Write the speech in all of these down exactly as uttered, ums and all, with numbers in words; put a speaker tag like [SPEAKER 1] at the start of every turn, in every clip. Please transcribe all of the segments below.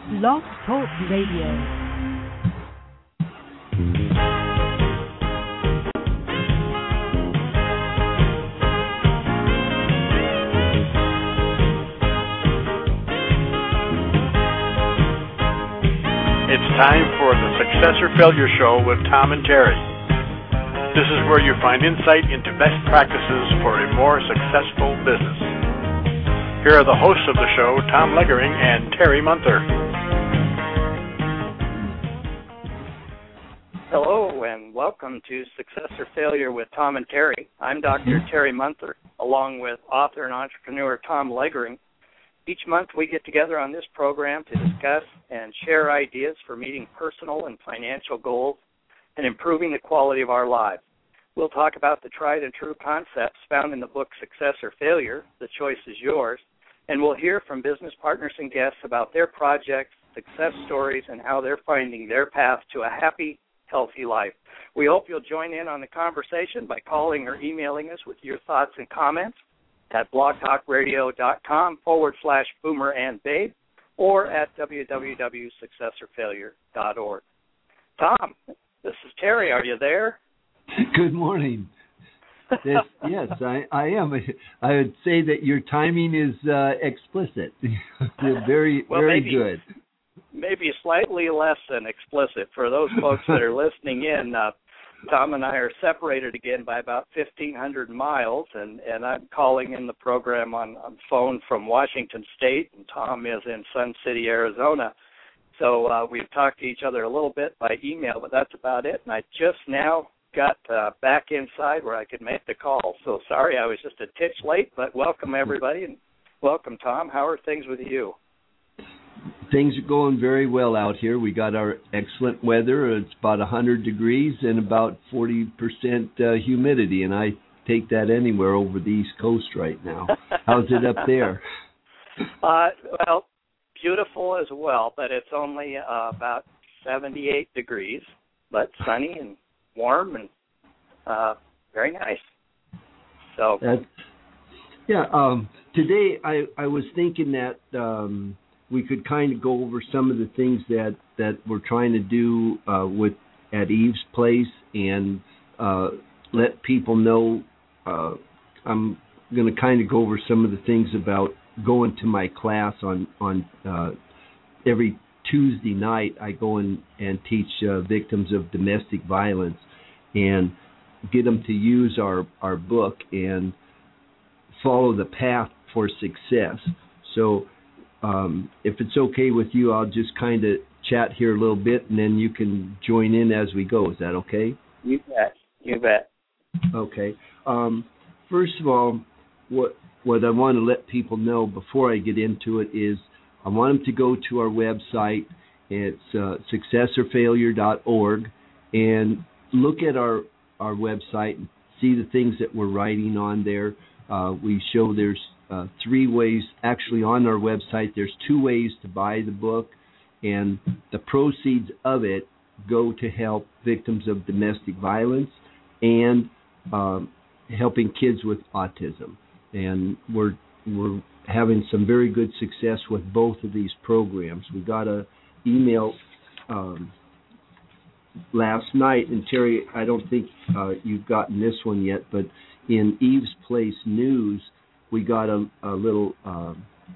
[SPEAKER 1] Blog Talk Radio.
[SPEAKER 2] It's time for the Success or Failure Show with Tom and Terry. This is where you find insight into best practices for a more successful business. Here are the hosts of the show, Tom Leggering and Terry Munther.
[SPEAKER 3] Hello and welcome to Success or Failure with Tom and Terry. I'm Doctor Terry Munther, along with author and entrepreneur Tom Leggering. Each month we get together on this program to discuss and share ideas for meeting personal and financial goals and improving the quality of our lives. We'll talk about the tried and true concepts found in the book Success or Failure, The Choice is Yours, and we'll hear from business partners and guests about their projects, success stories, and how they're finding their path to a happy, healthy life. We hope you'll join in on the conversation by calling or emailing us with your thoughts and comments at blogtalkradio.com forward slash boomer and babe or at w w w dot success or failure dot org. Tom, this is Terry. Are you there?
[SPEAKER 4] Good morning. This, yes, I, I am. I would say that your timing is uh, explicit. very,
[SPEAKER 3] well,
[SPEAKER 4] very
[SPEAKER 3] maybe,
[SPEAKER 4] good.
[SPEAKER 3] Maybe slightly less than explicit. For those folks that are listening in, uh, Tom and I are separated again by about fifteen hundred miles, and, and I'm calling in the program on, on phone from Washington State, and Tom is in Sun City, Arizona. So uh, we've talked to each other a little bit by email, but that's about it. And I just now got uh, back inside where I could make the call. So sorry I was just a titch late, but welcome everybody, and welcome, Tom. How are things with you?
[SPEAKER 4] Things are going very well out here. We got our excellent weather. It's about one hundred degrees and about forty percent uh, humidity, and I take that anywhere over the East Coast right now. How's it up there?
[SPEAKER 3] Uh, well, beautiful as well, but it's only uh, about seventy-eight degrees, but sunny and warm and uh, very nice. So,
[SPEAKER 4] That's, yeah. Um, today I, I was thinking that um, we could kind of go over some of the things that, that we're trying to do uh, with at Eve's Place and uh, let people know. Uh, I'm going to kind of go over some of the things about going to my class on on uh, every Tuesday night. I go in and teach uh, victims of domestic violence and get them to use our, our book and follow the path for success. So um, if it's okay with you, I'll just kind of chat here a little bit, and then you can join in as we go. Is that okay?
[SPEAKER 3] You bet. You bet.
[SPEAKER 4] Okay. Um, first of all, what what I want to let people know before I get into it is I want them to go to our website. It's uh, success or failure dot org and look at our, our website and see the things that we're writing on there. Uh, we show there's uh, three ways. Actually, on our website, there's two ways to buy the book, and the proceeds of it go to help victims of domestic violence and um, helping kids with autism. And we're we're having some very good success with both of these programs. We got a email um, last night, and Terry, I don't think uh, you've gotten this one yet, but in Eve's Place News, we got a, a little uh,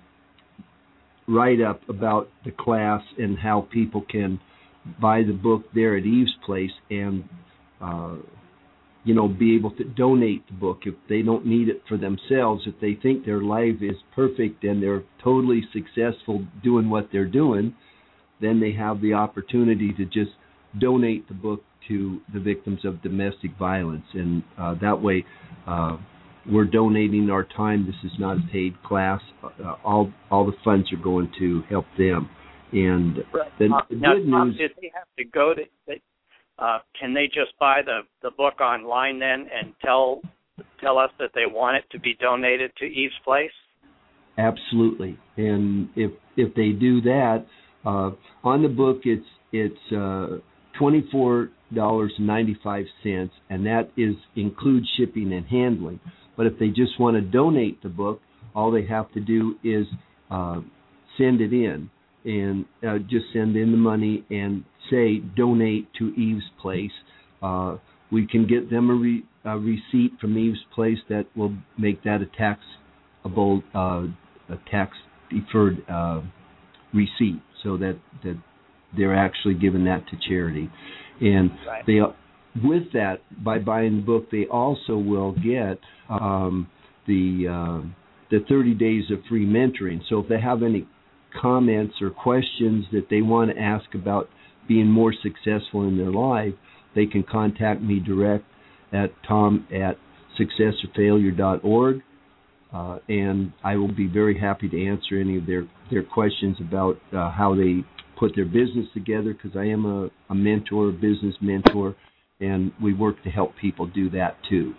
[SPEAKER 4] write-up about the class and how people can buy the book there at Eve's Place and, uh, you know, be able to donate the book if they don't need it for themselves. If they think their life is perfect and they're totally successful doing what they're doing, then they have the opportunity to just donate the book to the victims of domestic violence. And uh, that way uh, we're donating our time. This is not a paid class. Uh, all all the funds are going to help them. And
[SPEAKER 3] right.
[SPEAKER 4] the,
[SPEAKER 3] uh,
[SPEAKER 4] the
[SPEAKER 3] now,
[SPEAKER 4] good
[SPEAKER 3] Tom,
[SPEAKER 4] news...
[SPEAKER 3] did they have to go to... They, uh, can they just buy the, the book online then and tell tell us that they want it to be donated to Eve's Place?
[SPEAKER 4] Absolutely. And if if they do that, uh, on the book it's it's uh, twenty-four dollars and ninety-five cents, and that is includes shipping and handling. But if they just want to donate the book, all they have to do is uh, send it in. and uh, just send in the money and say donate to Eve's Place. Uh, we can get them a, re, a receipt from Eve's Place that will make that a taxable, uh, a tax deferred uh, receipt, so that, that they're actually giving that to charity. And
[SPEAKER 3] right.
[SPEAKER 4] they, with that, by buying the book, they also will get um, the uh, the thirty days of free mentoring. So if they have any comments or questions that they want to ask about being more successful in their life, they can contact me direct at tom at success or failure dot org, uh, and I will be very happy to answer any of their, their questions about uh, how they put their business together, because I am a, a mentor, a business mentor, and we work to help people do that too.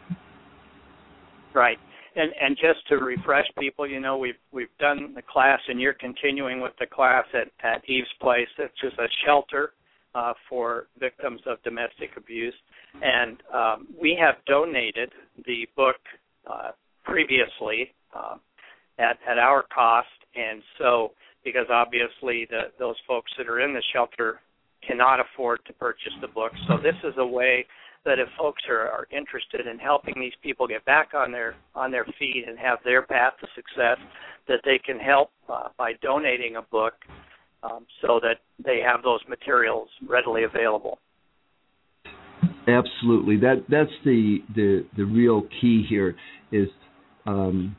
[SPEAKER 3] Right. And and just to refresh people, you know, we've we've done the class, and you're continuing with the class at, at Eve's Place. It's just a shelter uh, for victims of domestic abuse. And um, we have donated the book uh, previously uh, at, at our cost. And so, because obviously the, those folks that are in the shelter cannot afford to purchase the book. So this is a way that if folks are, are interested in helping these people get back on their on their feet and have their path to success, that they can help uh, by donating a book um, so that they have those materials readily available.
[SPEAKER 4] Absolutely. That that's the the, the real key here is um,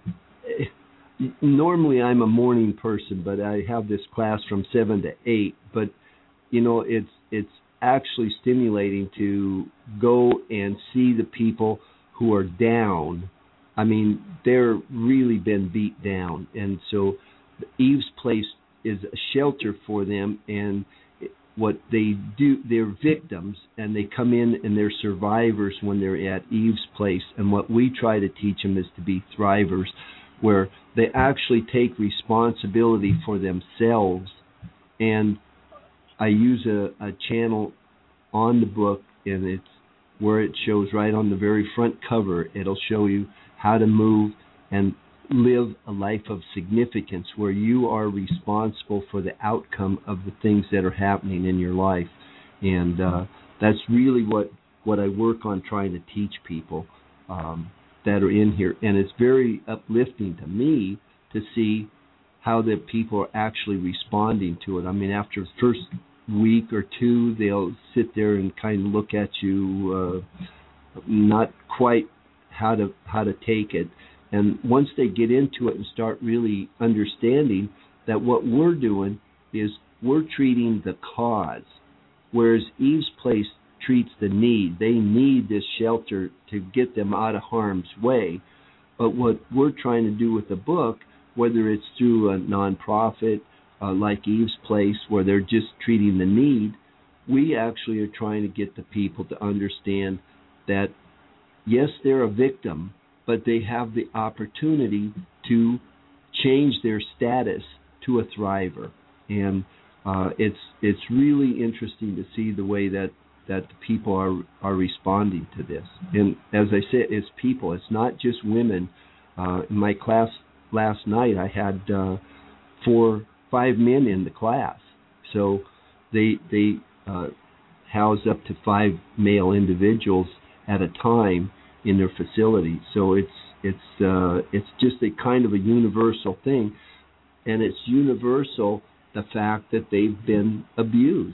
[SPEAKER 4] normally I'm a morning person, but I have this class from seven to eight. But you know, it's it's actually stimulating to go and see the people who are down. I mean, they're really been beat down. And so Eve's Place is a shelter for them, and what they do, they're victims, and they come in and they're survivors when they're at Eve's Place. And what we try to teach them is to be thrivers, where they actually take responsibility for themselves. And I use a, a channel on the book, and it's where it shows right on the very front cover. It'll show you how to move and live a life of significance, where you are responsible for the outcome of the things that are happening in your life. And uh, that's really what, what I work on trying to teach people um, that are in here. And it's very uplifting to me to see how the people are actually responding to it. I mean, after the first week or two, they'll sit there and kind of look at you, uh, not quite how to how to take it. And once they get into it and start really understanding that what we're doing is we're treating the cause, whereas Eve's Place treats the need. They need this shelter to get them out of harm's way. But what we're trying to do with the book, whether it's through a nonprofit uh, like Eve's Place, where they're just treating the need, we actually are trying to get the people to understand that, yes, they're a victim, but they have the opportunity to change their status to a thriver. And uh, it's it's really interesting to see the way that, that the people are, are responding to this. And as I said, it's people. It's not just women. Uh, in my class last night, I had uh, four, five men in the class. So they they uh, house up to five male individuals at a time in their facility. So it's it's uh, it's just a kind of a universal thing, and it's universal the fact that they've been abused.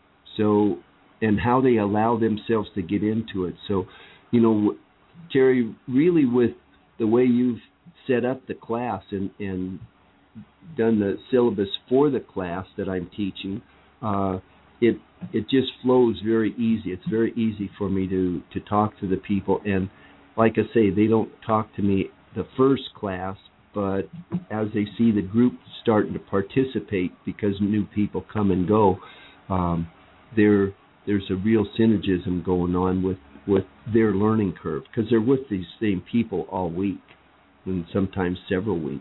[SPEAKER 4] So and how they allow themselves to get into it. So, you know, Terry, really with the way you've set up the class and, and done the syllabus for the class that I'm teaching, uh, it it just flows very easy. It's very easy for me to, to talk to the people. And like I say, they don't talk to me the first class, but as they see the group starting to participate, because new people come and go, um, there there's a real synergism going on with, with their learning curve, because they're with these same people all week, and sometimes several weeks.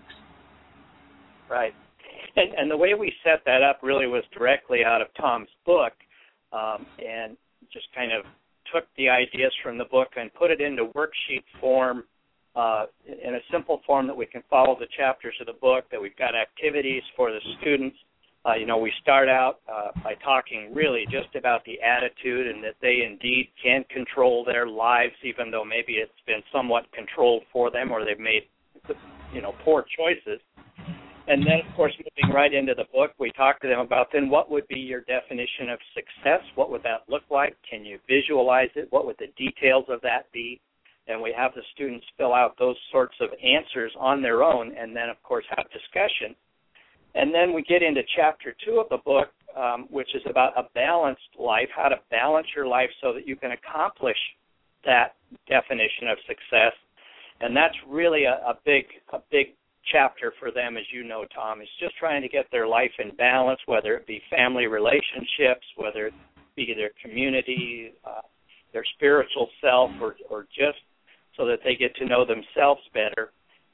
[SPEAKER 3] Right. And, and the way we set that up really was directly out of Tom's book, um, and just kind of took the ideas from the book and put it into worksheet form, uh, in a simple form that we can follow the chapters of the book, that we've got activities for the students Uh, you know, we start out uh, by talking really just about the attitude and that they indeed can control their lives, even though maybe it's been somewhat controlled for them or they've made, you know, poor choices. And then, of course, moving right into the book, we talk to them about then what would be your definition of success? What would that look like? Can you visualize it? What would the details of that be? And we have the students fill out those sorts of answers on their own and then, of course, have discussion. And then we get into chapter two of the book, um, which is about a balanced life, how to balance your life so that you can accomplish that definition of success. And that's really a, a big, a big chapter for them, as you know, Tom. It's just trying to get their life in balance, whether it be family relationships, whether it be their community, uh, their spiritual self, or, or just so that they get to know themselves better.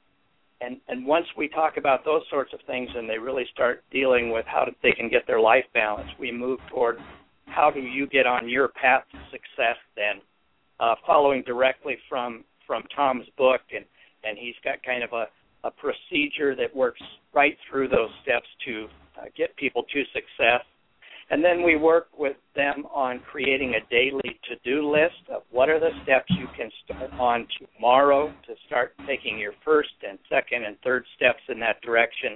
[SPEAKER 3] And and once we talk about those sorts of things and they really start dealing with how they can get their life balanced, we move toward how do you get on your path to success then, uh, following directly from, from Tom's book. And, and he's got kind of a, a procedure that works right through those steps to uh, get people to success. And then we work with them on creating a daily to-do list of what are the steps you can start on tomorrow to start taking your first and second and third steps in that direction.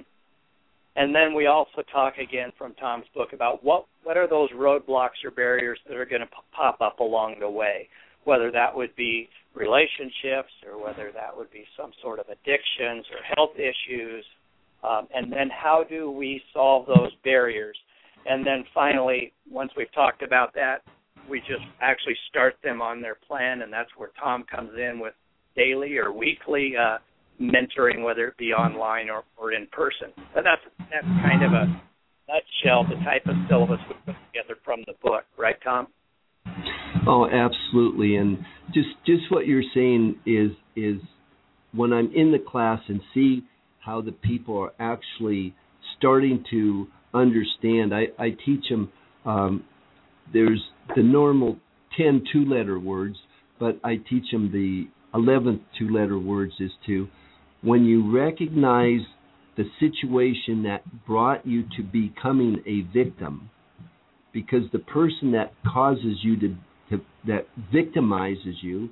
[SPEAKER 3] And then we also talk again from Tom's book about what, what are those roadblocks or barriers that are going to pop up along the way, whether that would be relationships or whether that would be some sort of addictions or health issues, um, and then how do we solve those barriers. And then finally, once we've talked about that, we just actually start them on their plan, and that's where Tom comes in with daily or weekly uh, mentoring, whether it be online or, or in person. And that's, that's kind of a nutshell, the type of syllabus we put together from the book. Right, Tom?
[SPEAKER 4] Oh, absolutely. And just just what you're saying is is when I'm in the class and see how the people are actually starting to understand. I, I teach them, um, there's the normal ten two-letter words, but I teach them the eleventh two-letter words is to, when you recognize the situation that brought you to becoming a victim, because the person that causes you to, to that victimizes you,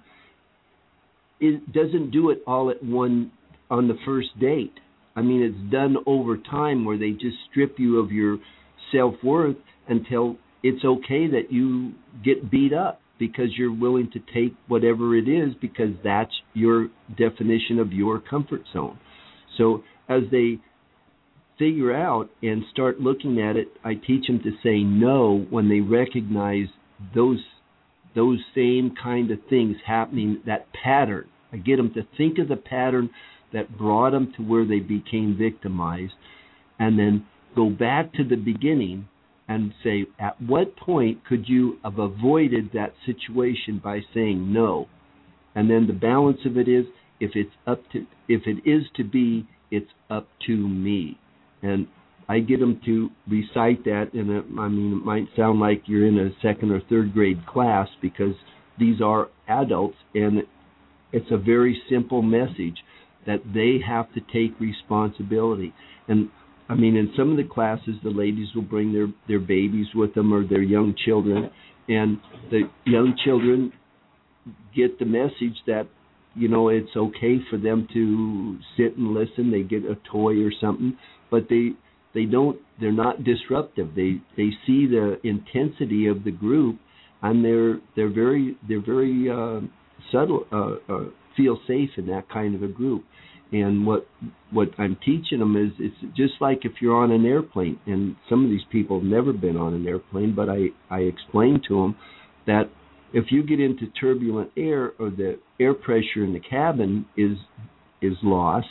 [SPEAKER 4] it doesn't do it all at one on the first date. I mean, it's done over time where they just strip you of your self-worth until it's okay that you get beat up because you're willing to take whatever it is because that's your definition of your comfort zone. So as they figure out and start looking at it, I teach them to say no when they recognize those those same kind of things happening, that pattern. I get them to think of the pattern that brought them to where they became victimized, and then go back to the beginning and say, at what point could you have avoided that situation by saying no? And then the balance of it is, if it's up to, if it is to be, it's up to me. And I get them to recite that, and it, I mean, it might sound like you're in a second or third grade class because these are adults, and it's a very simple message that they have to take responsibility. And I mean, in some of the classes, the ladies will bring their, their babies with them or their young children, and the young children get the message that, you know, it's okay for them to sit and listen. They get a toy or something, but they they don't. They're not disruptive. They they see the intensity of the group, and they're they're very they're very uh, subtle. Uh, uh, feel safe in that kind of a group. And what what I'm teaching them is it's just like if you're on an airplane, and some of these people have never been on an airplane, but I, I explain to them that if you get into turbulent air or the air pressure in the cabin is is lost,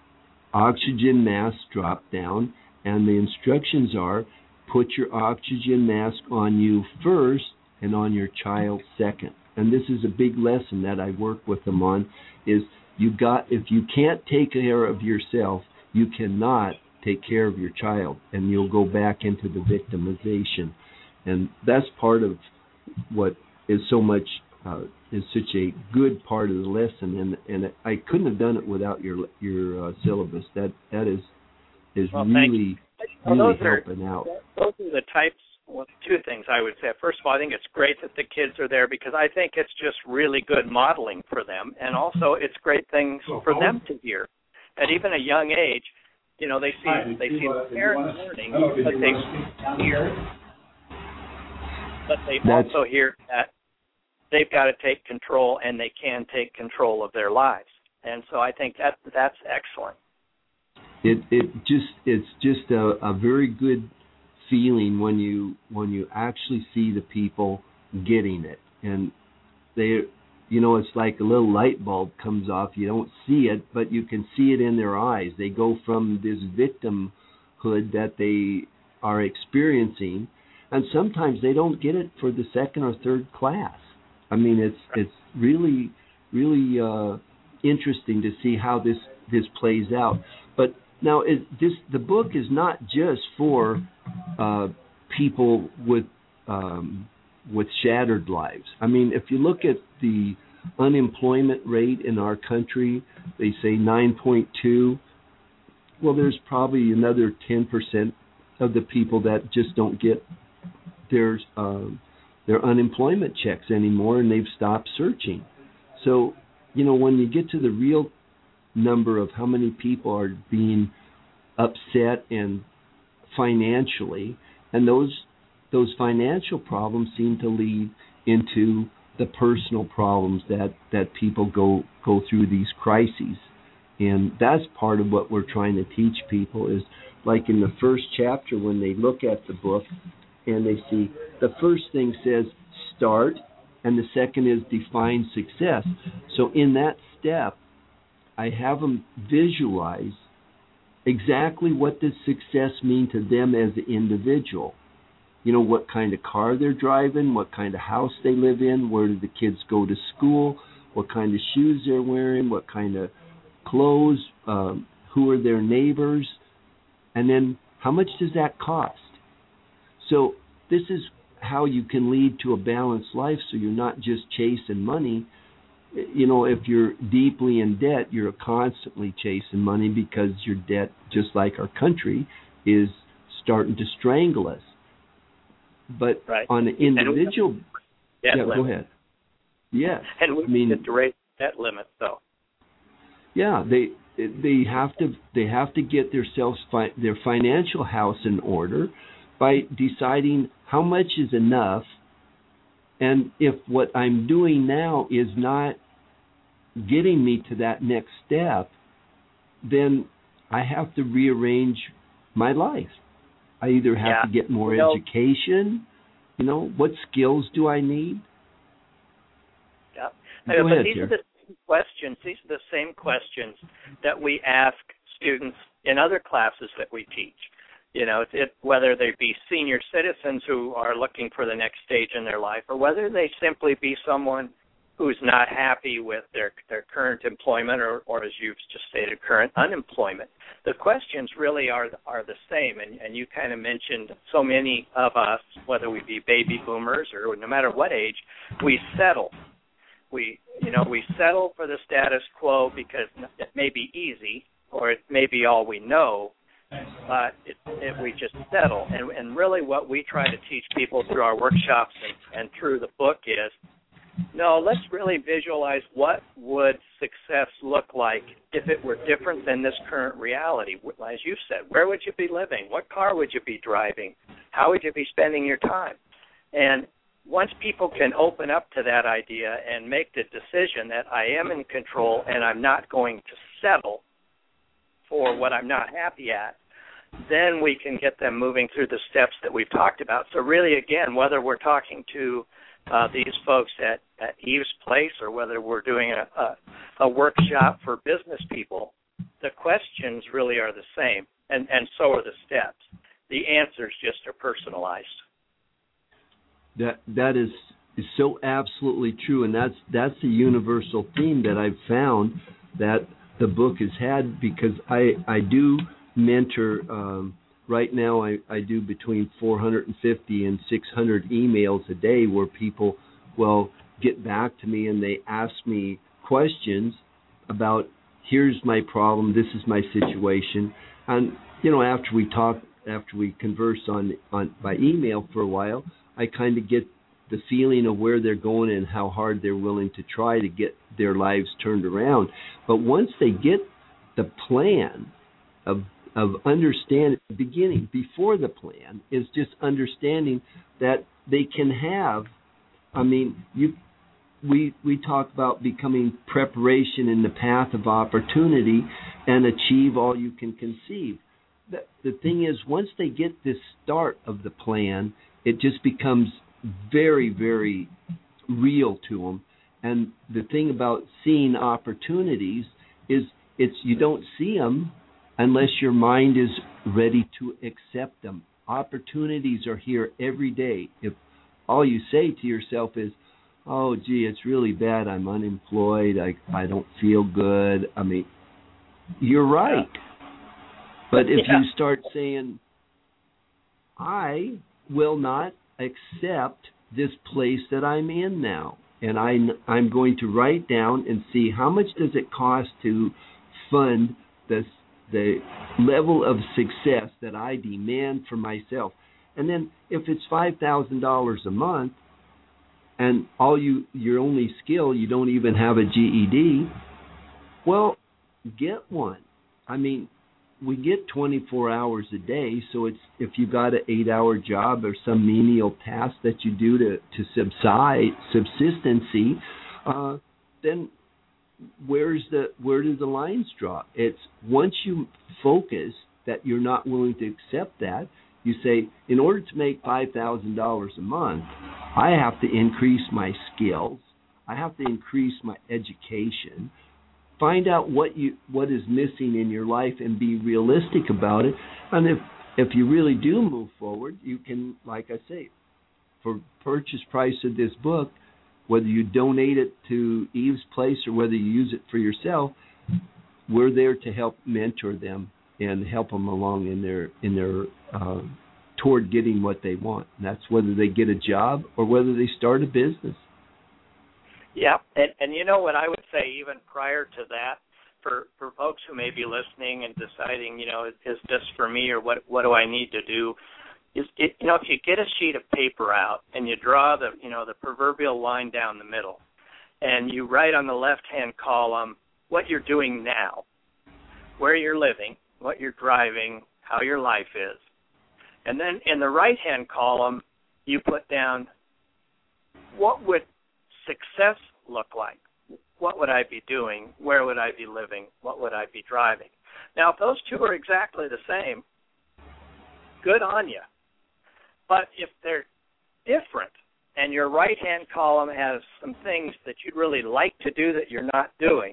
[SPEAKER 4] oxygen masks drop down, and the instructions are put your oxygen mask on you first and on your child second. And this is a big lesson that I work with them on, is you got, if you can't take care of yourself, you cannot take care of your child, and you'll go back into the victimization. And that's part of what is so much, uh, is such a good part of the lesson. And and I couldn't have done it without your your uh, syllabus. That that is is
[SPEAKER 3] well,
[SPEAKER 4] really
[SPEAKER 3] well,
[SPEAKER 4] really
[SPEAKER 3] those are,
[SPEAKER 4] helping out.
[SPEAKER 3] Those are the types. Well, two things I would say. First of all, I think it's great that the kids are there because I think it's just really good modeling for them, and also it's great things for them to hear. At even a young age, you know, they see they see the parents learning, but they hear, but they
[SPEAKER 4] That's,
[SPEAKER 3] also hear that they've got to take control, and they can take control of their lives. And so I think that that's excellent.
[SPEAKER 4] It it just it's just a, a very good feeling when you when you actually see the people getting it, and they, you know, it's like a little light bulb comes off. You don't see it, but you can see it in their eyes. They go from this victimhood that they are experiencing, and sometimes they don't get it for the second or third class. I mean, it's it's really really uh, interesting to see how this this plays out. But now, it, this the book is not just for uh, people with um, with shattered lives. I mean, if you look at the unemployment rate in our country, they say nine point two. Well, there's probably another ten percent of the people that just don't get their uh, their unemployment checks anymore, and they've stopped searching. So, you know, when you get to the real number of how many people are being upset and financially, and those those financial problems seem to lead into the personal problems that, that people go go through these crises. And that's part of what we're trying to teach people is, like in the first chapter when they look at the book and they see the first thing says start and the second is define success. So in that step, I have them visualize exactly what does success mean to them as an individual. You know, what kind of car they're driving, what kind of house they live in, where do the kids go to school, what kind of shoes they're wearing, what kind of clothes, um, who are their neighbors, and then how much does that cost? So this is how you can lead to a balanced life so you're not just chasing money. You know, if you're deeply in debt, you're constantly chasing money because your debt, just like our country, is starting to strangle us. But
[SPEAKER 3] right.
[SPEAKER 4] on an individual...
[SPEAKER 3] Yeah,
[SPEAKER 4] limit. Go ahead. Yes.
[SPEAKER 3] And we
[SPEAKER 4] I mean,
[SPEAKER 3] need to raise debt limit, though.
[SPEAKER 4] Yeah, they they have to they have to get themselves fi- their financial house in order by deciding how much is enough. And if what I'm doing now is not getting me to that next step, then I have to rearrange my life. I either have
[SPEAKER 3] yeah.
[SPEAKER 4] to get more
[SPEAKER 3] you know,
[SPEAKER 4] education, you know, what skills do I need?
[SPEAKER 3] Yeah.
[SPEAKER 4] Go
[SPEAKER 3] but
[SPEAKER 4] ahead,
[SPEAKER 3] these
[SPEAKER 4] Jerry.
[SPEAKER 3] are the same questions. These are the same questions that we ask students in other classes that we teach. You know, it, whether they be senior citizens who are looking for the next stage in their life, or whether they simply be someone who's not happy with their their current employment, or, or as you've just stated, current unemployment. The questions really are are the same, and, and you kind of mentioned so many of us, whether we be baby boomers or no matter what age, we settle. We, you know, we settle for the status quo because it may be easy or it may be all we know. But it, it, we just settle. And, and really what we try to teach people through our workshops and, and through the book is, no, let's really visualize what would success look like if it were different than this current reality. As you said, where would you be living? What car would you be driving? How would you be spending your time? And once people can open up to that idea and make the decision that I am in control and I'm not going to settle for what I'm not happy at, then we can get them moving through the steps that we've talked about. So really, again, whether we're talking to uh, these folks at, at Eve's Place or whether we're doing a, a, a workshop for business people, the questions really are the same, and, and so are the steps. The answers just are personalized.
[SPEAKER 4] That that is, is so absolutely true, and that's that's a universal theme that I've found that the book has had, because I, I do mentor, um, right now I, I do between four hundred fifty and six hundred emails a day where people will get back to me and they ask me questions about, here's my problem, this is my situation. And, you know, after we talk after we converse on, on by email for a while, I kind of get the feeling of where they're going and how hard they're willing to try to get their lives turned around. But once they get the plan of of understanding, the beginning, before the plan, is just understanding that they can have, I mean, you we we talk about becoming preparation in the path of opportunity and achieve all you can conceive. The, the thing is, once they get this start of the plan, it just becomes very, very real to them. And the thing about seeing opportunities is it's you don't see them unless your mind is ready to accept them. Opportunities are here every day. If all you say to yourself is, oh, gee, it's really bad, I'm unemployed, I, I don't feel good, I mean, you're right. But if
[SPEAKER 3] yeah.
[SPEAKER 4] you start saying, I will not accept this place that I'm in now, and I, I'm going to write down and see how much does it cost to fund this, the level of success that I demand for myself. And then if it's five thousand dollars a month, and all you your only skill, you don't even have a G E D, well, get one. I mean, we get twenty-four hours a day, so it's if you got an eight-hour job or some menial task that you do to, to subside, subsistency, uh, then where's the where do the lines draw? It's once you focus that you're not willing to accept that, you say, in order to make five thousand dollars a month, I have to increase my skills, I have to increase my education, find out what you what is missing in your life and be realistic about it. And if if you really do move forward, you can, like I say, for purchase price of this book, whether you donate it to Eve's Place or whether you use it for yourself, we're there to help mentor them and help them along in their in their uh, toward getting what they want. And that's whether they get a job or whether they start a business.
[SPEAKER 3] Yeah, and, and you know what I would say even prior to that, for, for folks who may be listening and deciding, you know, is, is this for me or what what do I need to do? Is it, you know, if you get a sheet of paper out and you draw the, you know, the proverbial line down the middle, and you write on the left-hand column what you're doing now, where you're living, what you're driving, how your life is, and then in the right-hand column you put down what would success look like, what would I be doing, where would I be living, what would I be driving. Now, if those two are exactly the same, good on you. But if they're different and your right-hand column has some things that you'd really like to do that you're not doing,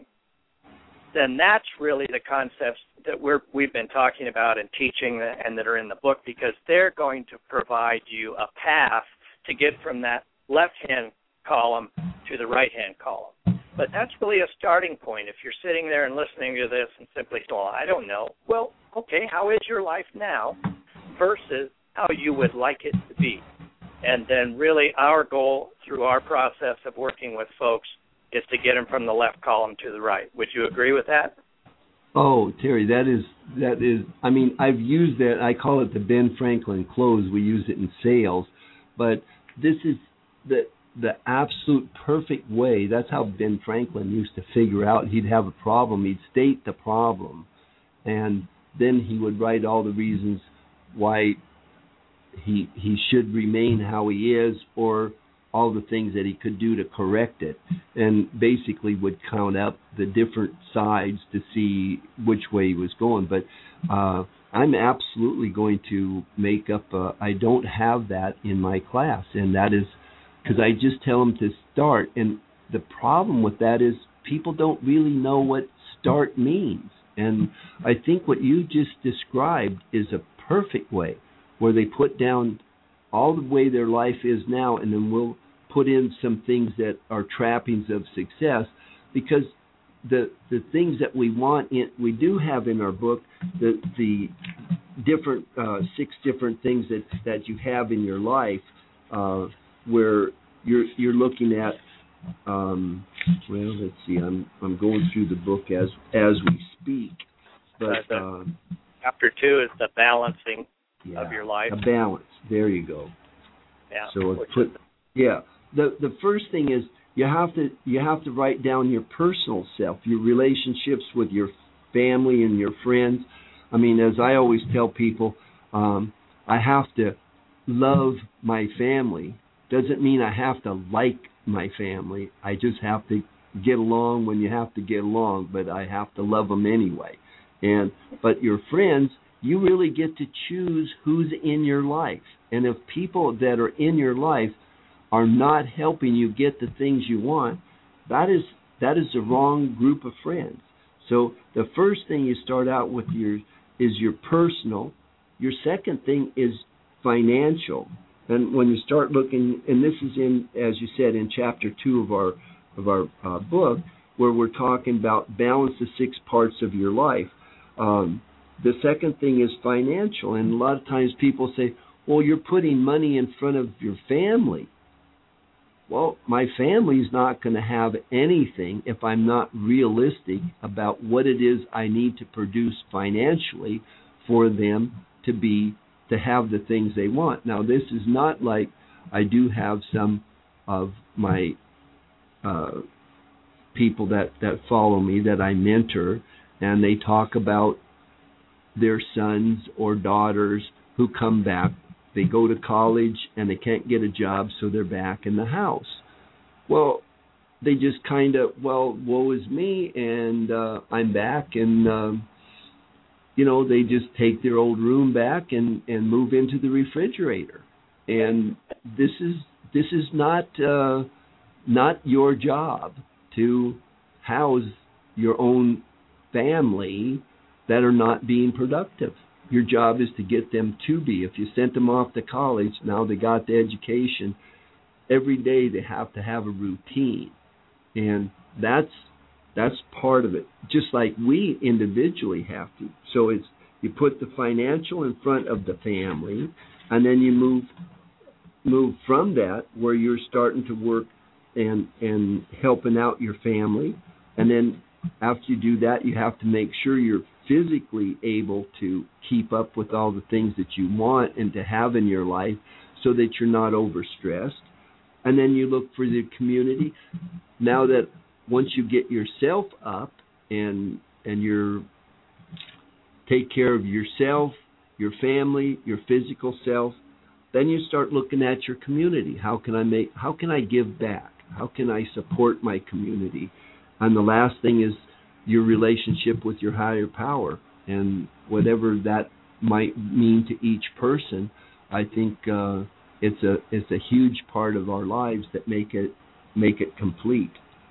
[SPEAKER 3] then that's really the concepts that we're, we've been talking about and teaching and that are in the book, because they're going to provide you a path to get from that left-hand column to the right-hand column. But that's really a starting point. If you're sitting there and listening to this and simply saying, well, I don't know, well, okay, how is your life now versus how you would like it to be? And then really our goal through our process of working with folks is to get them from the left column to the right. Would you agree with that?
[SPEAKER 4] Oh, Terry, that is, that is, I mean, I've used that. I call it the Ben Franklin close. We use it in sales. But this is the the absolute perfect way. That's how Ben Franklin used to figure out. He'd have a problem. He'd state the problem. And then he would write all the reasons why he he should remain how he is, or all the things that he could do to correct it, and basically would count up the different sides to see which way he was going. But uh, I'm absolutely going to make up a, I don't have that in my class, and that is because I just tell them to start. And the problem with that is people don't really know what start means. And I think what you just described is a perfect way, where they put down all the way their life is now, and then we'll put in some things that are trappings of success, because the the things that we want, in, we do have in our book, the the different uh, six different things that, that you have in your life, uh, where you're you're looking at. Um, well, let's see. I'm I'm going through the book as as we speak, but uh,
[SPEAKER 3] chapter two is the balancing.
[SPEAKER 4] yeah.
[SPEAKER 3] of your life.
[SPEAKER 4] A balance. There you go.
[SPEAKER 3] Yeah.
[SPEAKER 4] So it put, yeah. The the first thing is you have to you have to write down your personal self, your relationships with your family and your friends. I mean, as I always tell people, um, I have to love my family. Doesn't mean I have to like my family. I just have to get along when you have to get along, but I have to love them anyway. And but your friends, you really get to choose who's in your life. And if people that are in your life are not helping you get the things you want, that is that is the wrong group of friends. So the first thing you start out with your is your personal. Your second thing is financial. And when you start looking, and this is in, as you said, in chapter two of our of our uh, book, where we're talking about balance the six parts of your life. Um, the second thing is financial, and a lot of times people say, "Well, you're putting money in front of your family." Well, my family's not going to have anything if I'm not realistic about what it is I need to produce financially for them to be to have the things they want. Now, this is not like I do have some of my uh, people that, that follow me that I mentor, and they talk about their sons or daughters who come back. They go to college and they can't get a job, so they're back in the house. Well, they just kind of, well, woe is me, and uh, I'm back, and, uh, you know, they just take their old room back and, and move into the refrigerator. And this is this is not uh, not your job to house your own family that are not being productive. Your job is to get them to be. If you sent them off to college, now they got the education. Every day they have to have a routine. And that's that's part of it, just like we individually have to. So it's you put the financial in front of the family, and then you move move from that where you're starting to work and and helping out your family. And then after you do that, you have to make sure you're physically able to keep up with all the things that you want and to have in your life so that you're not overstressed. And then you look for the community. Now that once you get yourself up and and you're take care of yourself, your family, your physical self, then you start looking at your community. How can I make how can I give back? How can I support my community? And the last thing is your relationship with your higher power, and whatever that might mean to each person. I think uh, it's a it's a huge part of our lives that make it make it complete.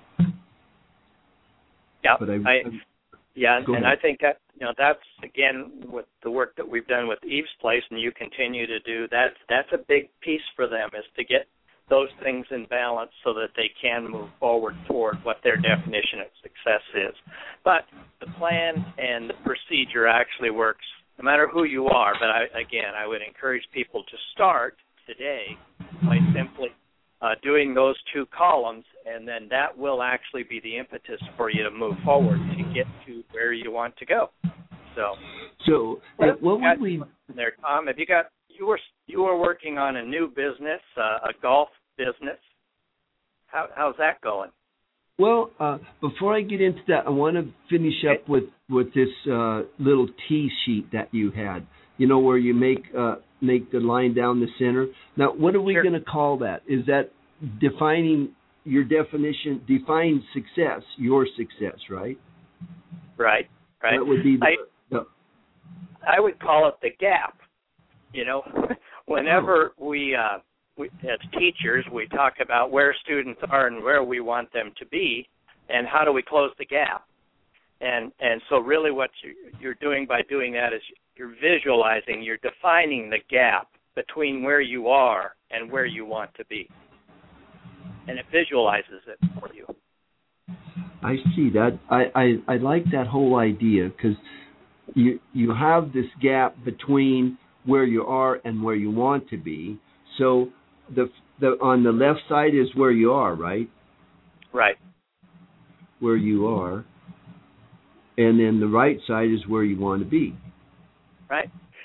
[SPEAKER 3] Yeah,
[SPEAKER 4] but I,
[SPEAKER 3] I, yeah, and
[SPEAKER 4] ahead.
[SPEAKER 3] I think that you know that's again with the work that we've done with Eve's Place, and you continue to do. That's that's a big piece for them, is to get those things in balance so that they can move forward toward what their definition of success is. But the plan and the procedure actually works no matter who you are. But I, again, I would encourage people to start today by simply uh, doing those two columns, and then that will actually be the impetus for you to move forward to get to where you want to go. So,
[SPEAKER 4] so
[SPEAKER 3] what,
[SPEAKER 4] what would we
[SPEAKER 3] there, Tom? Have you got you were you were working on a new business, uh, a golf business. How, how's that going?
[SPEAKER 4] Well, uh, before I get into that, I want to finish up with with this uh, little T sheet that you had. You know, where you make uh, make the line down the center. Now, what are we
[SPEAKER 3] Sure.
[SPEAKER 4] going to call that? Is that defining your definition? Define success, your success, right?
[SPEAKER 3] Right, right.
[SPEAKER 4] That would be the.
[SPEAKER 3] I,
[SPEAKER 4] the
[SPEAKER 3] I would call it the gap. You know, whenever we, uh, we, as teachers, we talk about where students are and where we want them to be, and how do we close the gap. And and so really what you, you're doing by doing that is you're visualizing, you're defining the gap between where you are and where you want to be. And it visualizes it for you.
[SPEAKER 4] I see that. I, I, I like that whole idea, because you you have this gap between where you are and where you want to be. So the the on the left side is where you are, right?
[SPEAKER 3] Right.
[SPEAKER 4] Where you are. And then the right side is where you want to be.
[SPEAKER 3] Right.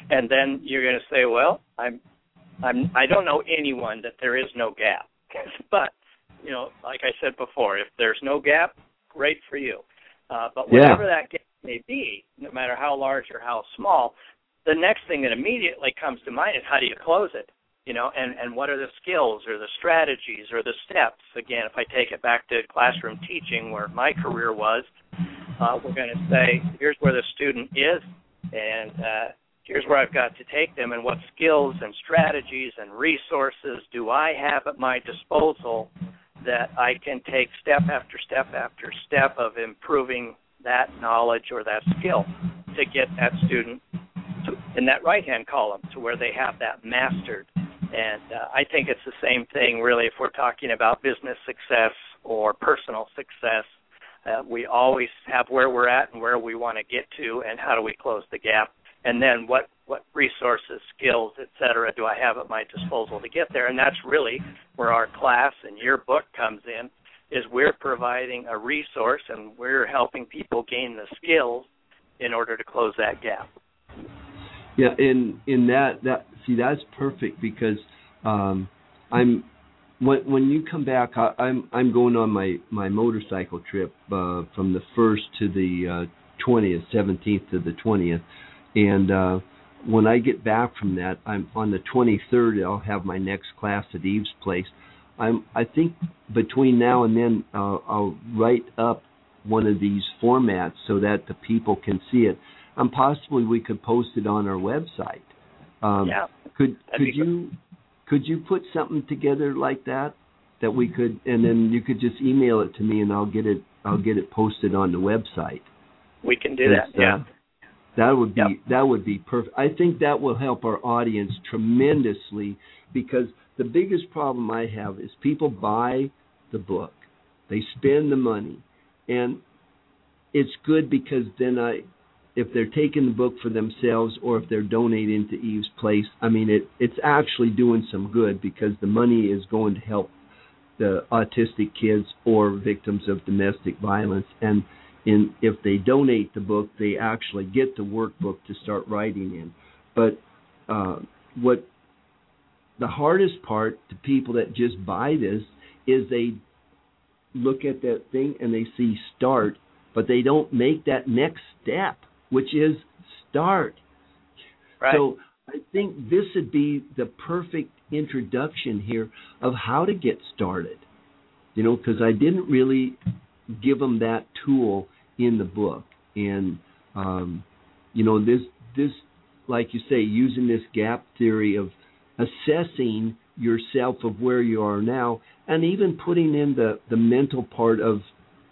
[SPEAKER 3] And then you're going to say, well, I'm, I'm, I don't know anyone that there is no gap. But, you know, like I said before, if there's no gap, great for you. Uh, but whatever yeah. that gap may be, no matter how large or how small, the next thing that immediately comes to mind is how do you close it? You know, and, and what are the skills or the strategies or the steps? Again, if I take it back to classroom teaching where my career was, uh, we're going to say, here's where the student is, and uh, here's where I've got to take them, and what skills and strategies and resources do I have at my disposal that I can take step after step after step of improving that knowledge or that skill to get that student to, in that right-hand column to where they have that mastered. And uh, I think it's the same thing, really, if we're talking about business success or personal success. Uh, we always have where we're at and where we want to get to, and how do we close the gap. And then what, what resources, skills, et cetera, do I have at my disposal to get there? And that's really where our class and your book comes in, is we're providing a resource and we're helping people gain the skills in order to close that gap.
[SPEAKER 4] Yeah, in in that that see that's perfect because um, I'm when when you come back, I, I'm I'm going on my, my motorcycle trip uh, from the first to the twentieth, uh, seventeenth to the twentieth, and uh, when I get back from that, I'm on the twenty-third. I'll have my next class at Eve's place. I'm I think between now and then uh, I'll write up one of these formats so that the people can see it. And possibly we could post it on our website. Um,
[SPEAKER 3] yeah,
[SPEAKER 4] could could you good. could you put something together like that that we could, and then you could just email it to me and I'll get it I'll get it posted on the website.
[SPEAKER 3] We can do that. Yeah,
[SPEAKER 4] uh, that would be
[SPEAKER 3] yep.
[SPEAKER 4] that would be perfect. I think that will help our audience tremendously because the biggest problem I have is people buy the book, they spend the money, and it's good because then I. If they're taking the book for themselves or if they're donating to Eve's Place, I mean, it, it's actually doing some good because the money is going to help the autistic kids or victims of domestic violence. And in, if they donate the book, they actually get the workbook to start writing in. But uh, what the hardest part to people that just buy this is they look at that thing and they see start, but they don't make that next step, which is start.
[SPEAKER 3] Right.
[SPEAKER 4] So I think this would be the perfect introduction here of how to get started, you know, because I didn't really give them that tool in the book. And, um, you know, this, this, like you say, using this gap theory of assessing yourself of where you are now and even putting in the, the mental part of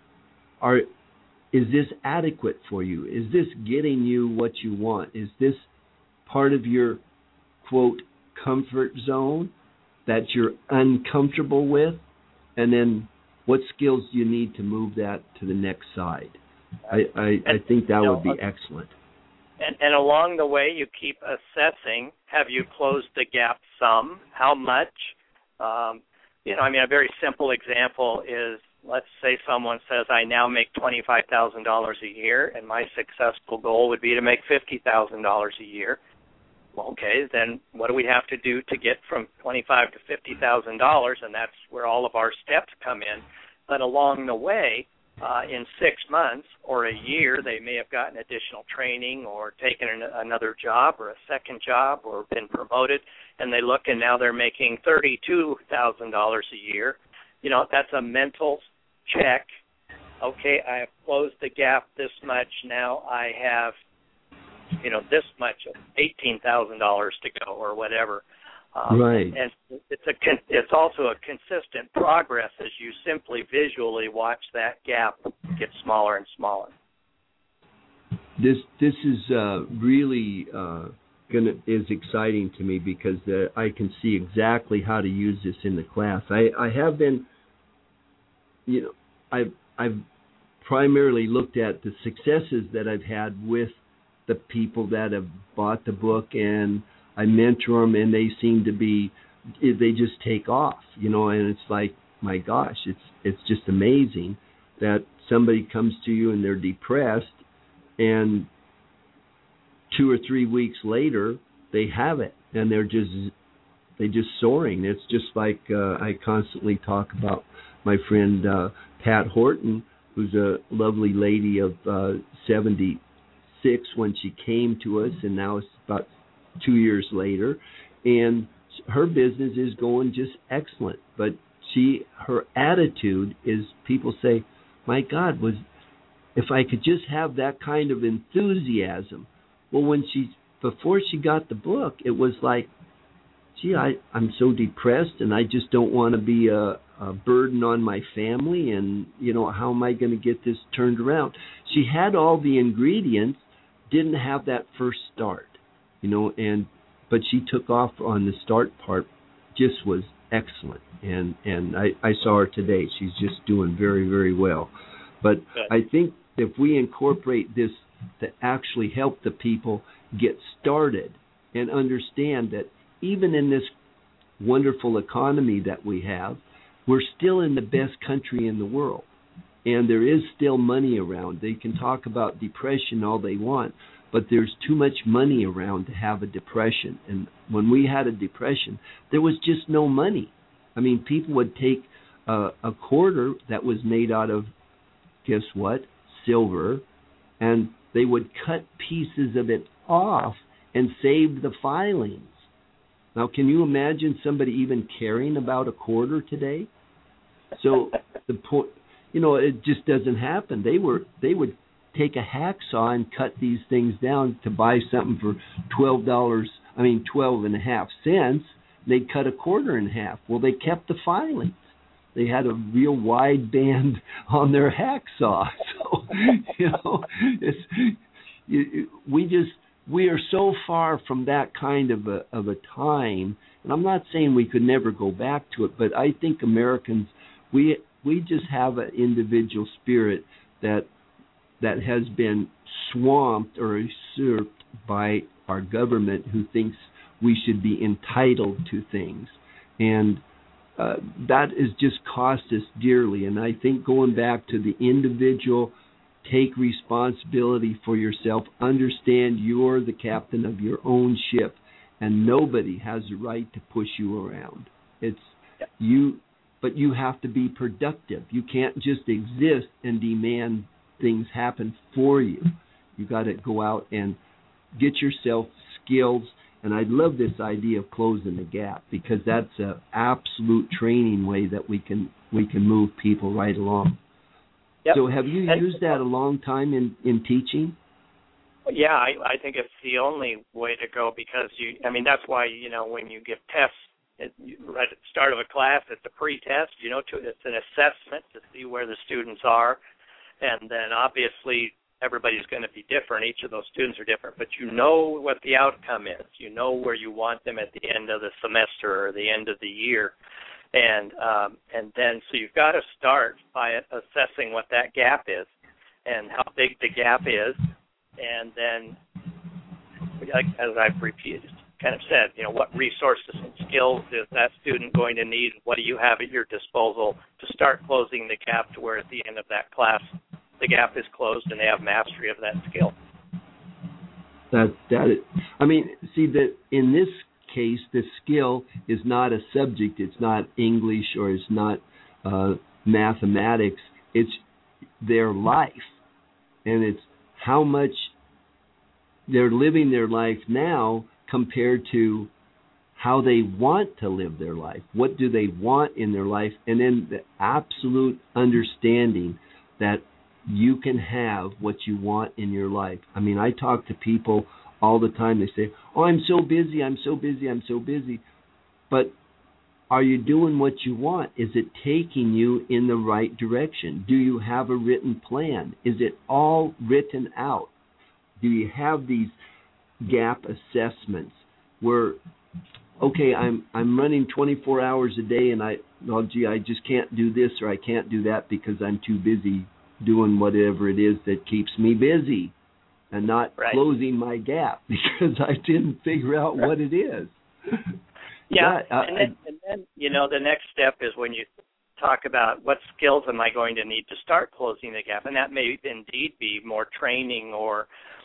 [SPEAKER 4] are is this adequate for you? Is this getting you what you want? Is this part of your, quote, comfort zone that you're uncomfortable with? And then what skills do you need to move that to the next side? I, I, I think that would be excellent.
[SPEAKER 3] And, and along the way, you keep assessing, have you closed the gap some? How much? Um, you know, I mean, a very simple example is, let's say someone says, I now make twenty-five thousand dollars a year, and my successful goal would be to make fifty thousand dollars a year. Well, okay, then what do we have to do to get from twenty-five thousand dollars to fifty thousand dollars? And that's where all of our steps come in. But along the way, uh, in six months or a year, they may have gotten additional training or taken an, another job or a second job or been promoted, and they look and now they're making thirty-two thousand dollars a year. You know, that's a mental check. Okay, I have closed the gap this much. Now I have, you know, this much, eighteen thousand dollars to go or whatever. Um,
[SPEAKER 4] right.
[SPEAKER 3] And it's a it's also a consistent progress as you simply visually watch that gap get smaller and smaller.
[SPEAKER 4] This this is uh, really uh, gonna is exciting to me because uh, I can see exactly how to use this in the class. I, I have been, you know, I've I've primarily looked at the successes that I've had with the people that have bought the book, and I mentor them, and they seem to be, they just take off, you know, and it's like, my gosh, it's it's just amazing that somebody comes to you and they're depressed, and two or three weeks later, they have it, and they're just they just soaring. It's just like uh, I constantly talk about my friend uh, Pat Horton, who's a lovely lady of uh, seventy-six when she came to us, and now it's about two years later, and her business is going just excellent. But she, her attitude is, people say, my God, was if I could just have that kind of enthusiasm. Well, when she, before she got the book, it was like, gee, I, I'm so depressed, and I just don't want to be a, a burden on my family, and, you know, how am I going to get this turned around? She had all the ingredients, didn't have that first start, you know, and but she took off on the start part, just was excellent, and, and I, I saw her today. She's just doing very, very well. But I think if we incorporate this to actually help the people get started and understand that even in this wonderful economy that we have, we're still in the best country in the world. And there is still money around. They can talk about depression all they want, but there's too much money around to have a depression. And when we had a depression, there was just no money. I mean, people would take a, a quarter that was made out of, guess what, silver, and they would cut pieces of it off and save the filings. Now, can you imagine somebody even caring about a quarter today? So the point, you know, it just doesn't happen. They were they would take a hacksaw and cut these things down to buy something for twelve dollars. I mean, twelve and a half cents. They'd cut a quarter in half. Well, they kept the filings. They had a real wide band on their hacksaw. So, you know, it's you, we just we are so far from that kind of a of a time. And I'm not saying we could never go back to it, but I think Americans, we we just have an individual spirit that that has been swamped or usurped by our government, who thinks we should be entitled to things. And uh, that has just cost us dearly. And I think going back to the individual, take responsibility for yourself, understand you're the captain of your own ship, and nobody has the right to push you around. It's you, but you have to be productive. You can't just exist and demand things happen for you. You got to go out and get yourself skills. And I love this idea of closing the gap, because that's an absolute training way that we can we can move people right along.
[SPEAKER 3] Yep.
[SPEAKER 4] So have you and, used that a long time in, in teaching?
[SPEAKER 3] Yeah, I, I think it's the only way to go, because you. I mean, that's why, you know, when you give tests at, right at the start of a class, it's a pre-test. You know, to, it's an assessment to see where the students are. And then obviously everybody's going to be different. Each of those students are different, but you know what the outcome is. You know where you want them at the end of the semester or the end of the year. And um, and then so you've got to start by assessing what that gap is and how big the gap is. And then, as I've repeated, kind of said, you know, what resources and skills is that student going to need? What do you have at your disposal to start closing the gap to where at the end of that class the gap is closed and they have mastery of that skill?
[SPEAKER 4] That that is, I mean, see that in this case, the skill is not a subject. It's not English or it's not uh, mathematics. It's their life, and it's how much they're living their life now compared to how they want to live their life. What do they want in their life? And then the absolute understanding that you can have what you want in your life. I mean, I talk to people all the time. They say, oh, I'm so busy, I'm so busy, I'm so busy. But are you doing what you want? Is it taking you in the right direction? Do you have a written plan? Is it all written out? Do you have these gap assessments where, okay, I'm I'm running twenty-four hours a day, and I, oh, gee, I just can't do this or I can't do that because I'm too busy doing whatever it is that keeps me busy, and not right. closing my gap because I didn't figure out what it is.
[SPEAKER 3] Yeah, yeah uh, and, then, and then, you know, the next step is when you talk about what skills am I going to need to start closing the gap, and that may indeed be more training or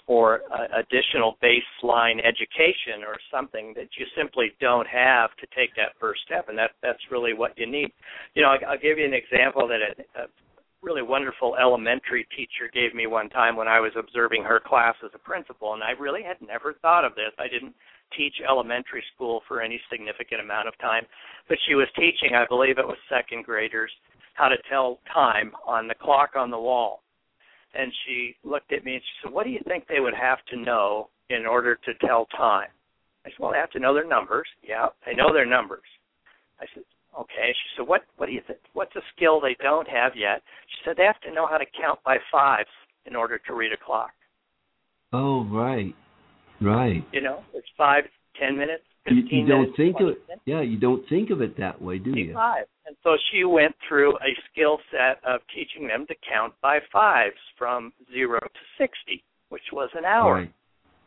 [SPEAKER 3] for uh, additional baseline education or something that you simply don't have to take that first step, and that that's really what you need. You know, I'll, I'll give you an example that a, a really wonderful elementary teacher gave me one time when I was observing her class as a principal, and I really had never thought of this. I didn't teach elementary school for any significant amount of time, but she was teaching, I believe it was second graders, how to tell time on the clock on the wall. And she looked at me and she said, what do you think they would have to know in order to tell time? I said, well, they have to know their numbers. Yeah, they know their numbers. I said, okay. She said, what What do you think? What's a skill they don't have yet? She said, they have to know how to count by fives in order to read a clock.
[SPEAKER 4] Oh, right, right.
[SPEAKER 3] You know, it's five, ten minutes,
[SPEAKER 4] You,
[SPEAKER 3] fifteen
[SPEAKER 4] you don't
[SPEAKER 3] minutes,
[SPEAKER 4] think of it.
[SPEAKER 3] minutes.
[SPEAKER 4] Yeah, you don't think of it that way, do you?
[SPEAKER 3] Five. And so she went through a skill set of teaching them to count by fives from zero to sixty, which was an hour.
[SPEAKER 4] Right.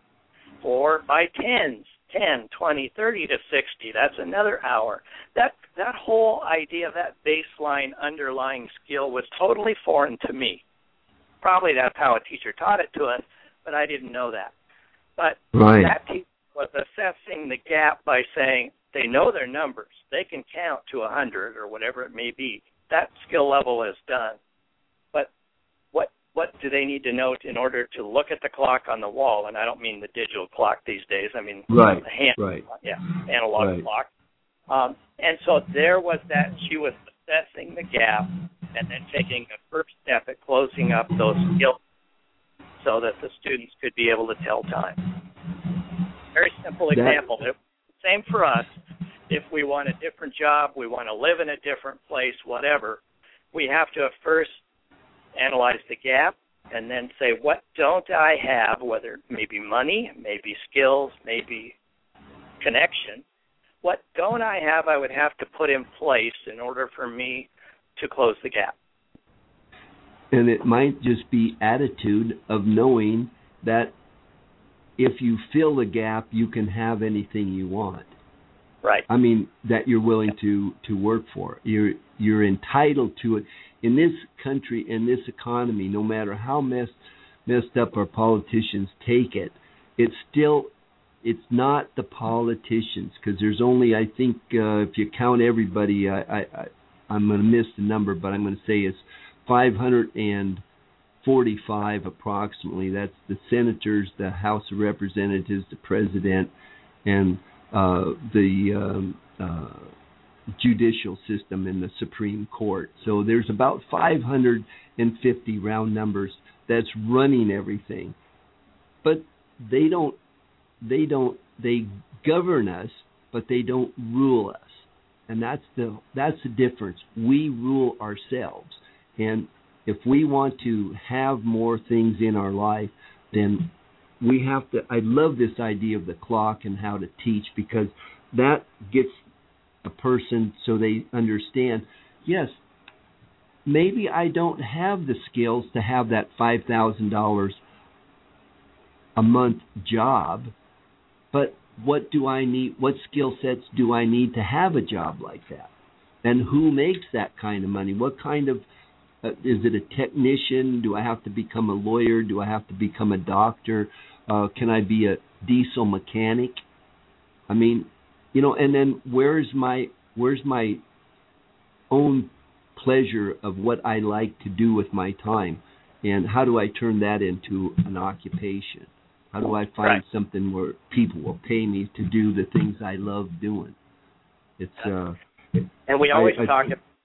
[SPEAKER 3] Or by tens, ten, twenty, thirty to sixty. That's another hour. That that whole idea, that baseline underlying skill was totally foreign to me. Probably that's how a teacher taught it to us, but I didn't know that. But
[SPEAKER 4] right.
[SPEAKER 3] that teacher was assessing the gap by saying they know their numbers. They can count to one hundred or whatever it may be. That skill level is done. But what what do they need to know in order to look at the clock on the wall? And I don't mean the digital clock these days. I mean
[SPEAKER 4] right.
[SPEAKER 3] the hand,
[SPEAKER 4] right.
[SPEAKER 3] yeah, analog
[SPEAKER 4] right.
[SPEAKER 3] clock. Um, and so there was that. She was assessing the gap and then taking a first step at closing up those skills so that the students could be able to tell time. Very simple example. That, Same for us. If we want a different job, we want to live in a different place, whatever, we have to first analyze the gap and then say, what don't I have, whether it may be money, maybe skills, maybe connection. What don't I have I would have to put in place in order for me to close the gap?
[SPEAKER 4] And it might just be attitude of knowing that if you fill the gap, you can have anything you want.
[SPEAKER 3] Right.
[SPEAKER 4] I mean, that you're willing to, to work for. You're you're entitled to it. In this country, in this economy, no matter how messed messed up our politicians take it, it's still, it's not the politicians, because there's only, I think, uh, if you count everybody, I, I, I, I'm going to miss the number, but I'm going to say it's five hundred forty-five approximately. That's the senators, the House of Representatives, the president, and uh, the um, uh, judicial system in the Supreme Court. So there's about five hundred fifty round numbers that's running everything. But they don't, they don't, they govern us, but they don't rule us. And that's the, that's the difference. We rule ourselves. And if we want to have more things in our life, then we have to, I love this idea of the clock and how to teach, because that gets a person so they understand, yes, maybe I don't have the skills to have that five thousand dollars a month job, but what do I need, what skill sets do I need to have a job like that? And who makes that kind of money? What kind of, uh, is it a technician? Do I have to become a lawyer? Do I have to become a doctor? Uh, can I be a diesel mechanic? I mean, you know, and then where's my where's my own pleasure of what I like to do with my time, and how do I turn that into an occupation? How do I find right. something where people will pay me to do the things I love doing? It's uh,
[SPEAKER 3] and we always
[SPEAKER 4] I, I,
[SPEAKER 3] talk.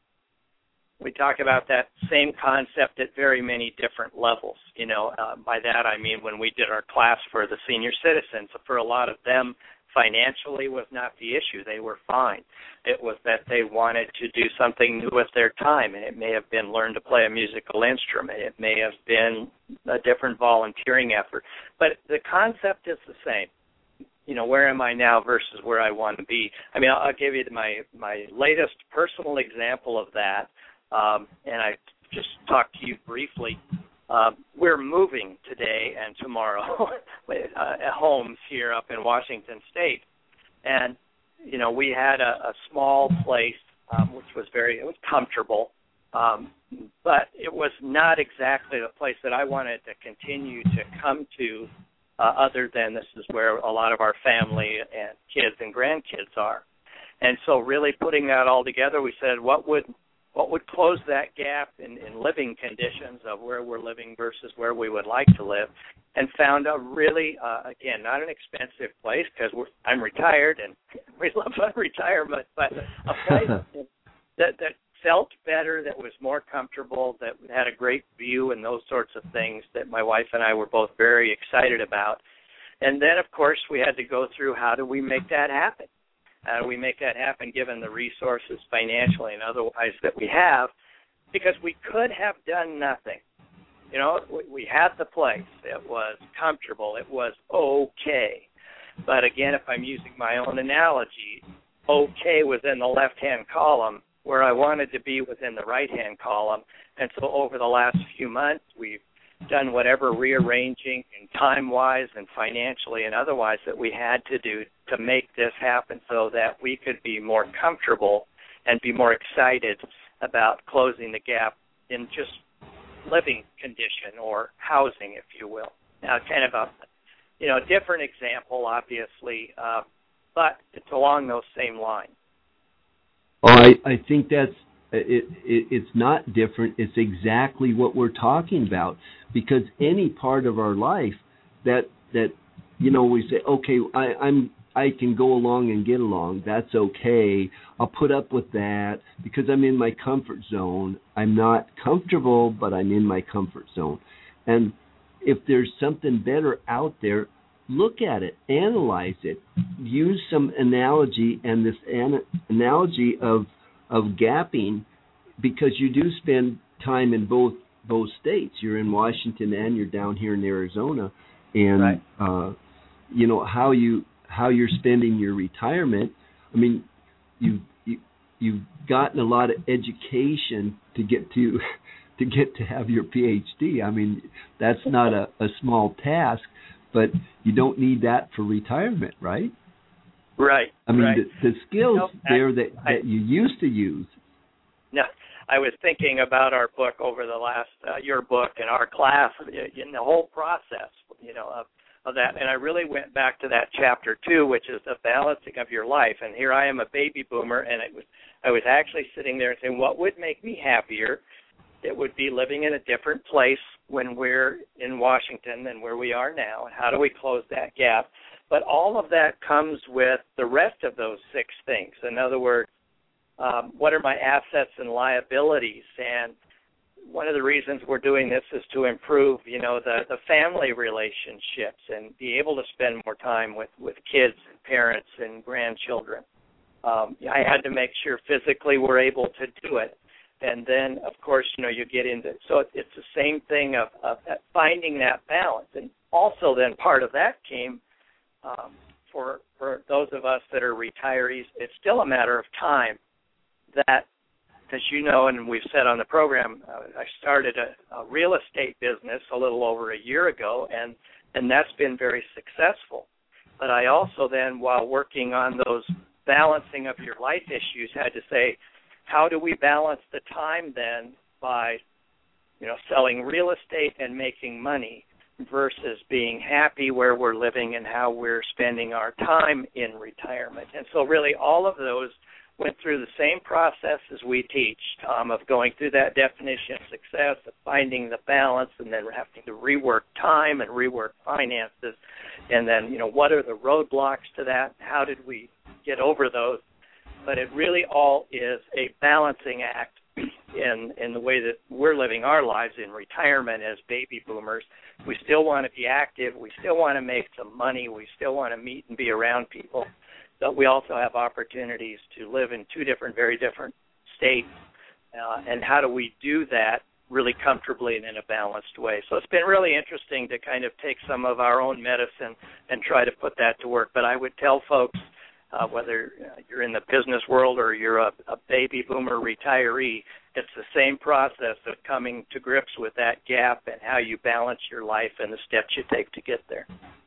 [SPEAKER 3] We talk about that same concept at very many different levels. You know, uh, by that I mean when we did our class for the senior citizens, for a lot of them, financially was not the issue. They were fine. It was that they wanted to do something new with their time, and it may have been learn to play a musical instrument. It may have been a different volunteering effort. But the concept is the same. You know, where am I now versus where I want to be? I mean, I'll, I'll give you my, my latest personal example of that. Um, and I just talked to you briefly. Uh, we're moving today and tomorrow uh, at homes here up in Washington State. And, you know, we had a, a small place, um, which was very, it was comfortable, um, but it was not exactly the place that I wanted to continue to come to, uh, other than this is where a lot of our family and kids and grandkids are. And so really putting that all together, we said, what would what would close that gap in, in living conditions of where we're living versus where we would like to live, and found a really, uh, again, not an expensive place because I'm retired and we love retirement, but a place that, that felt better, that was more comfortable, that had a great view and those sorts of things that my wife and I were both very excited about. And then, of course, we had to go through how do we make that happen? How do we make that happen given the resources financially and otherwise that we have? Because we could have done nothing. You know, we, we had the place. It was comfortable. It was okay. But again, if I'm using my own analogy, okay was in the left-hand column where I wanted to be within the right-hand column. And so over the last few months, we've done whatever rearranging and time-wise and financially and otherwise that we had to do to make this happen so that we could be more comfortable and be more excited about closing the gap in just living condition or housing, if you will. Now, kind of a, you know, different example, obviously, uh, but it's along those same lines.
[SPEAKER 4] Oh, I, I think that's It, it, it's not different. It's exactly what we're talking about, because any part of our life that that you know we say, okay, I, I'm I can go along and get along. That's okay. I'll put up with that because I'm in my comfort zone. I'm not comfortable, but I'm in my comfort zone. And if there's something better out there, look at it, analyze it, use some analogy, and this an- analogy of of gapping, because you do spend time in both both states. You're in Washington and you're down here in Arizona, and
[SPEAKER 3] right.
[SPEAKER 4] uh, you know how you how you're spending your retirement. I mean, you, you you've gotten a lot of education to get to to get to have your P H D. I mean, that's not a, a small task, but you don't need that for retirement, right?
[SPEAKER 3] Right.
[SPEAKER 4] I mean,
[SPEAKER 3] right.
[SPEAKER 4] the, the skills
[SPEAKER 3] no,
[SPEAKER 4] there
[SPEAKER 3] I,
[SPEAKER 4] that,
[SPEAKER 3] I,
[SPEAKER 4] that you used to use.
[SPEAKER 3] No, I was thinking about our book over the last, uh, your book and our class, in the whole process, you know, of, of that. And I really went back to that chapter two, which is the balancing of your life. And here I am, a baby boomer, and it was I was actually sitting there and saying, what would make me happier? It would be living in a different place when we're in Washington than where we are now. And how do we close that gap? But all of that comes with the rest of those six things. In other words, um, what are my assets and liabilities? And one of the reasons we're doing this is to improve, you know, the, the family relationships and be able to spend more time with, with kids and parents and grandchildren. Um, I had to make sure physically we're able to do it. And then, of course, you know, you get into, so it's the same thing of, of finding that balance. And also then part of that came um, for for those of us that are retirees, it's still a matter of time that, as you know, and we've said on the program, uh, I started a, a real estate business a little over a year ago, and, and that's been very successful. But I also then, while working on those balancing of your life issues, had to say, how do we balance the time then by, you know, selling real estate and making money versus being happy where we're living and how we're spending our time in retirement? And so really all of those went through the same process as we teach, Tom, of going through that definition of success, of finding the balance, and then having to rework time and rework finances. And then, you know, what are the roadblocks to that? How did we get over those? But it really all is a balancing act in in the way that we're living our lives in retirement as baby boomers. We still want to be active. We still want to make some money. We still want to meet and be around people. But we also have opportunities to live in two different, very different states. Uh, and how do we do that really comfortably and in a balanced way? So it's been really interesting to kind of take some of our own medicine and try to put that to work. But I would tell folks, Uh, whether you're in the business world or you're a, a baby boomer retiree, it's the same process of coming to grips with that gap and how you balance your life and the steps you take to get there.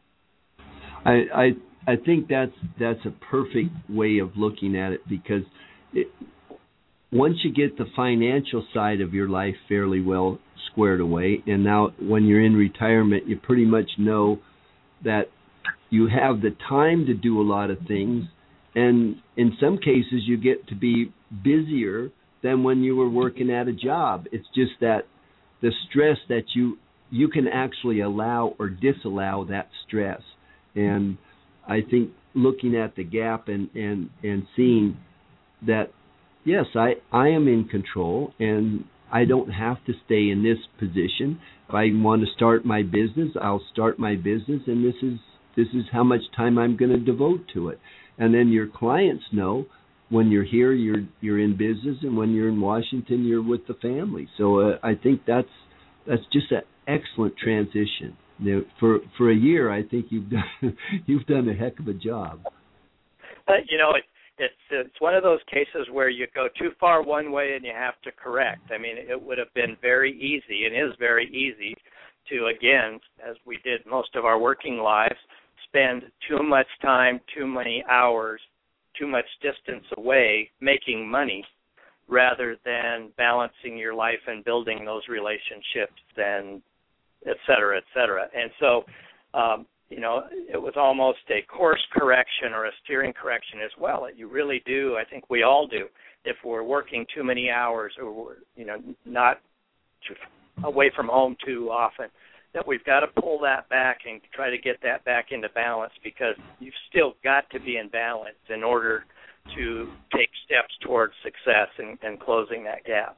[SPEAKER 4] I I, I think that's that's a perfect way of looking at it, because it, once you get the financial side of your life fairly well squared away, and now when you're in retirement, you pretty much know that you have the time to do a lot of things, and in some cases you get to be busier than when you were working at a job. It's just that the stress that you you can actually allow or disallow that stress. And I think looking at the gap and, and, and seeing that, yes, I, I am in control and I don't have to stay in this position. If I want to start my business, I'll start my business, and this is this is how much time I'm going to devote to it. And then your clients know when you're here, you're you're in business, and when you're in Washington, you're with the family. So uh, I think that's that's just an excellent transition. You know, for for a year, I think you've done you've done a heck of a job.
[SPEAKER 3] Uh, you know, it, it's it's one of those cases where you go too far one way and you have to correct. I mean, it would have been very easy, and is very easy, to, again, as we did most of our working lives, spend too much time, too many hours, too much distance away making money, rather than balancing your life and building those relationships and et cetera, et cetera. And so, um, you know, it was almost a course correction or a steering correction as well. You really do, I think we all do, if we're working too many hours or we're, you know, not too, away from home too often, that we've got to pull that back and try to get that back into balance, because you've still got to be in balance in order to take steps towards success and, and closing that gap.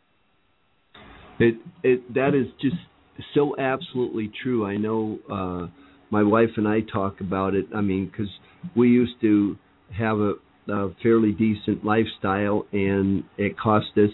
[SPEAKER 4] It, it that is just so absolutely true. I know uh, my wife and I talk about it. I mean, because we used to have a, a fairly decent lifestyle, and it cost us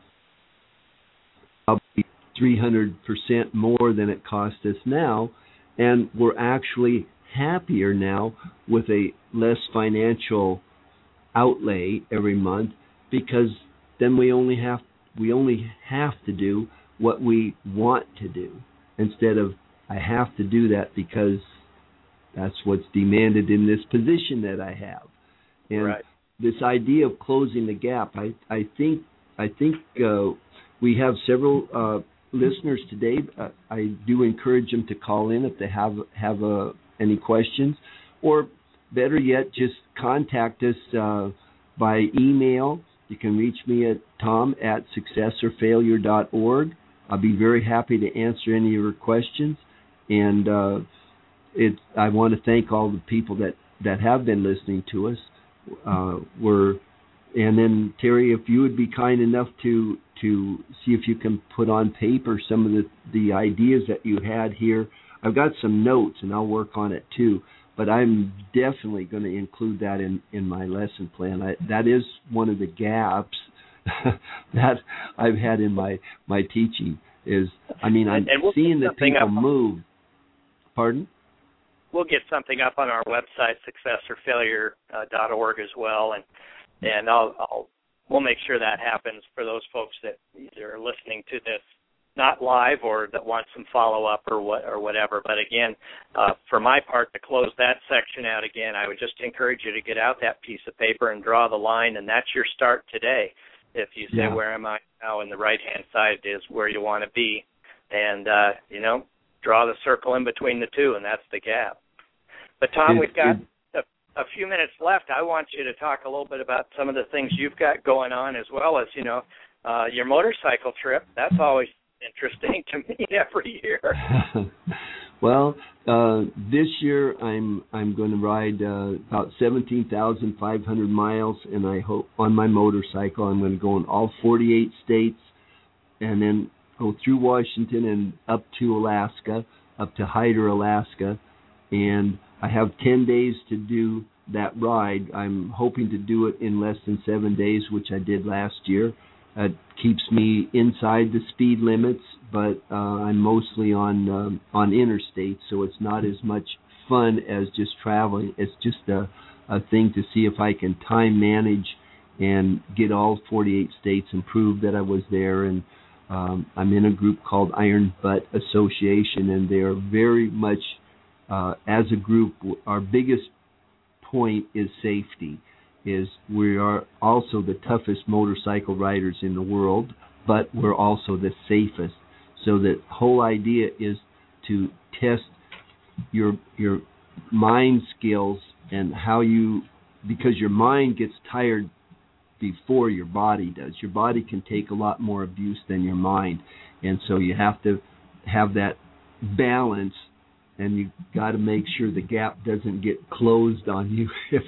[SPEAKER 4] probably three hundred percent more than it cost us now, and we're actually happier now with a less financial outlay every month, because then we only have we only have to do what we want to do, instead of I have to do that because that's what's demanded in this position that I have. And
[SPEAKER 3] right.
[SPEAKER 4] This idea of closing the gap, I I think I think uh, we have several uh, listeners today. Uh, I do encourage them to call in if they have have uh, any questions, or better yet, just contact us uh, by email. You can reach me at tom at successor failure dot org. I'll be very happy to answer any of your questions. And uh, it, I want to thank all the people that, that have been listening to us. Uh, we're, and then, Terry, if you would be kind enough to to see if you can put on paper some of the, the ideas that you had here. I've got some notes, and I'll work on it too. But I'm definitely going to include that in, in my lesson plan. I, that is one of the gaps that I've had in my, my teaching is, I mean, I'm
[SPEAKER 3] we'll
[SPEAKER 4] seeing the people
[SPEAKER 3] up.
[SPEAKER 4] move. Pardon?
[SPEAKER 3] We'll get something up on our website, successor failure dot org as well, and and I'll, I'll we'll make sure that happens for those folks that either are listening to this not live or that want some follow-up or what or whatever. But again, uh, for my part, to close that section out again, I would just encourage you to get out that piece of paper and draw the line, and that's your start today. If you say,
[SPEAKER 4] yeah.
[SPEAKER 3] where am I now, and the right-hand side is where you want to be, and, uh, you know, draw the circle in between the two, and that's the gap. But, Tom,
[SPEAKER 4] it,
[SPEAKER 3] we've got
[SPEAKER 4] it,
[SPEAKER 3] a, a few minutes left. I want you to talk a little bit about some of the things you've got going on, as well as, you know, uh, your motorcycle trip. That's always interesting to me every year.
[SPEAKER 4] Well, uh, this year I'm I'm going to ride uh, about seventeen thousand five hundred miles, and I hope on my motorcycle I'm going to go in all forty-eight states, and then go through Washington and up to Alaska, up to Hyder, Alaska, and I have ten days to do that ride. I'm hoping to do it in less than seven days, which I did last year. It keeps me inside the speed limits, but uh, I'm mostly on um, on interstate, so it's not as much fun as just traveling. It's just a, a thing to see if I can time manage and get all forty-eight states and prove that I was there. And um, I'm in a group called Iron Butt Association, and they are very much, uh, as a group, our biggest point is safety. is we are also the toughest motorcycle riders in the world, but we're also the safest. So the whole idea is to test your your mind skills and how you, because your mind gets tired before your body does. Your body can take a lot more abuse than your mind, and so you have to have that balance, and you got to make sure the gap doesn't get closed on you. If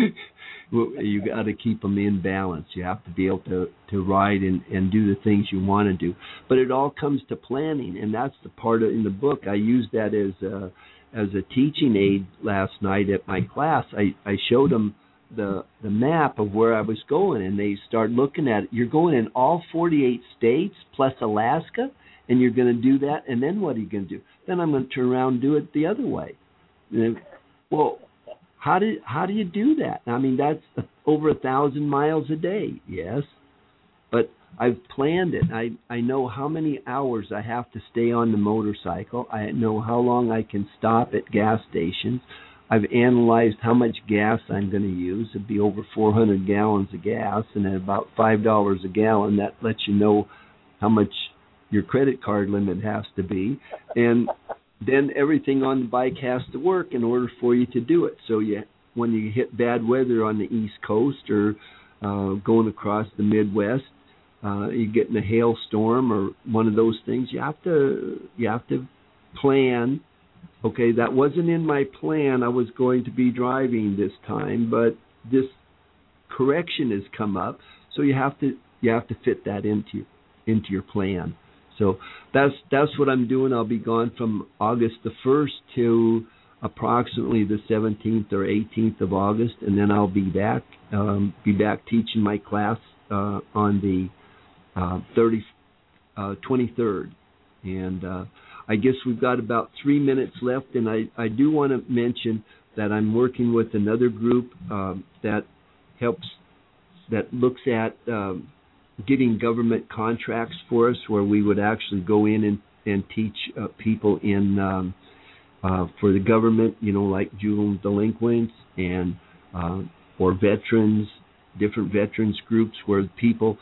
[SPEAKER 4] you got to keep them in balance, you have to be able to to ride and and do the things you want to do. But it all comes to planning, and that's the part of, in the book I use that as a as a teaching aid last night at my class. I I showed them the the map of where I was going, and they start looking at it. You're going in all forty-eight states plus Alaska, and you're going to do that, and then what are you going to do? Then I'm going to turn around and do it the other way. And, well, how do how do you do that? I mean, that's over a thousand miles a day, yes, but I've planned it. I I know how many hours I have to stay on the motorcycle. I know how long I can stop at gas stations. I've analyzed how much gas I'm going to use. It'd be over four hundred gallons of gas, and at about five dollars a gallon, that lets you know how much your credit card limit has to be. And then everything on the bike has to work in order for you to do it. So you, when you hit bad weather on the East Coast or uh, going across the Midwest, uh, you get in a hailstorm or one of those things, you have to you have to plan. Okay, that wasn't in my plan. I was going to be driving this time, but this correction has come up, so you have to you have to fit that into into your plan. So that's that's what I'm doing. I'll be gone from August the first to approximately the seventeenth or eighteenth of August, and then I'll be back um, be back teaching my class uh, on the uh, thirty, uh, twenty-third. And uh, I guess we've got about three minutes left, and I, I do want to mention that I'm working with another group um, that helps, that looks at um, getting government contracts for us, where we would actually go in and, and teach uh, people in um, uh, for the government, you know, like juvenile delinquents and uh, or veterans, different veterans groups where people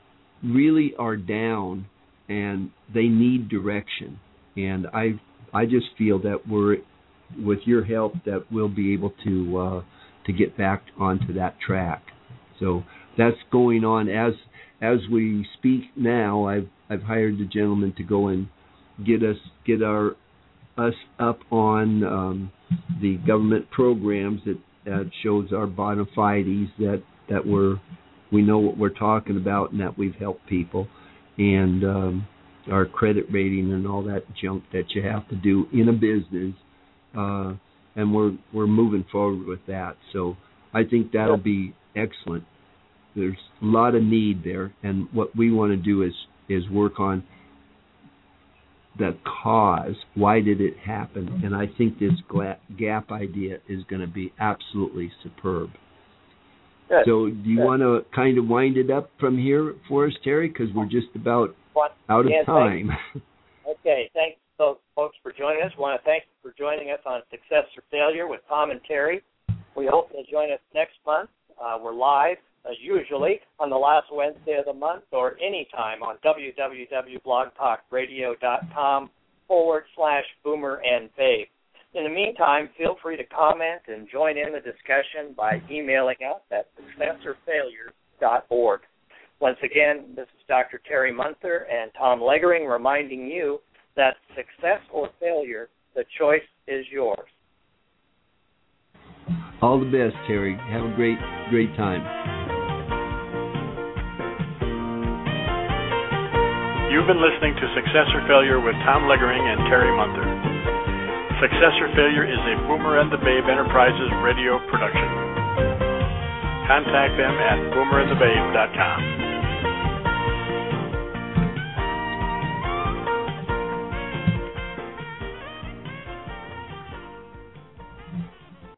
[SPEAKER 4] really are down and they need direction. And I I just feel that we're, with your help, that we'll be able to uh, to get back onto that track. So that's going on as as we speak now. I've I've hired the gentleman to go and get us get our us up on um, the government programs that, that shows our bona fides, that that we're we know what we're talking about and that we've helped people, and um, our credit rating and all that junk that you have to do in a business, uh, and we're we're moving forward with that. So I think that'll be excellent. There's a lot of need there, and what we want to do is is work on the cause. Why did it happen? And I think this gap idea is going to be absolutely superb.
[SPEAKER 3] Good.
[SPEAKER 4] So do you Good. want to kind of wind it up from here for us, Terry? Because we're just about
[SPEAKER 3] what?
[SPEAKER 4] out of
[SPEAKER 3] yeah,
[SPEAKER 4] time.
[SPEAKER 3] Thanks. Okay, thanks, folks, for joining us. I want to thank you for joining us on Success or Failure with Tom and Terry. We hope you'll join us next month. Uh, we're live, as usually, on the last Wednesday of the month or anytime on www.blogtalkradio.com forward slash boomer and babe. In the meantime, feel free to comment and join in the discussion by emailing us at success or failure dot org. Once again, this is Doctor Terry Munther and Tom Legering reminding you that success or failure, the choice is yours.
[SPEAKER 4] All the best, Terry. Have a great, great time.
[SPEAKER 2] You've been listening to Success or Failure with Tom Legering and Terry Munther. Success or Failure is a Boomer and the Babe Enterprises radio production. Contact them at boomer and the babe dot com.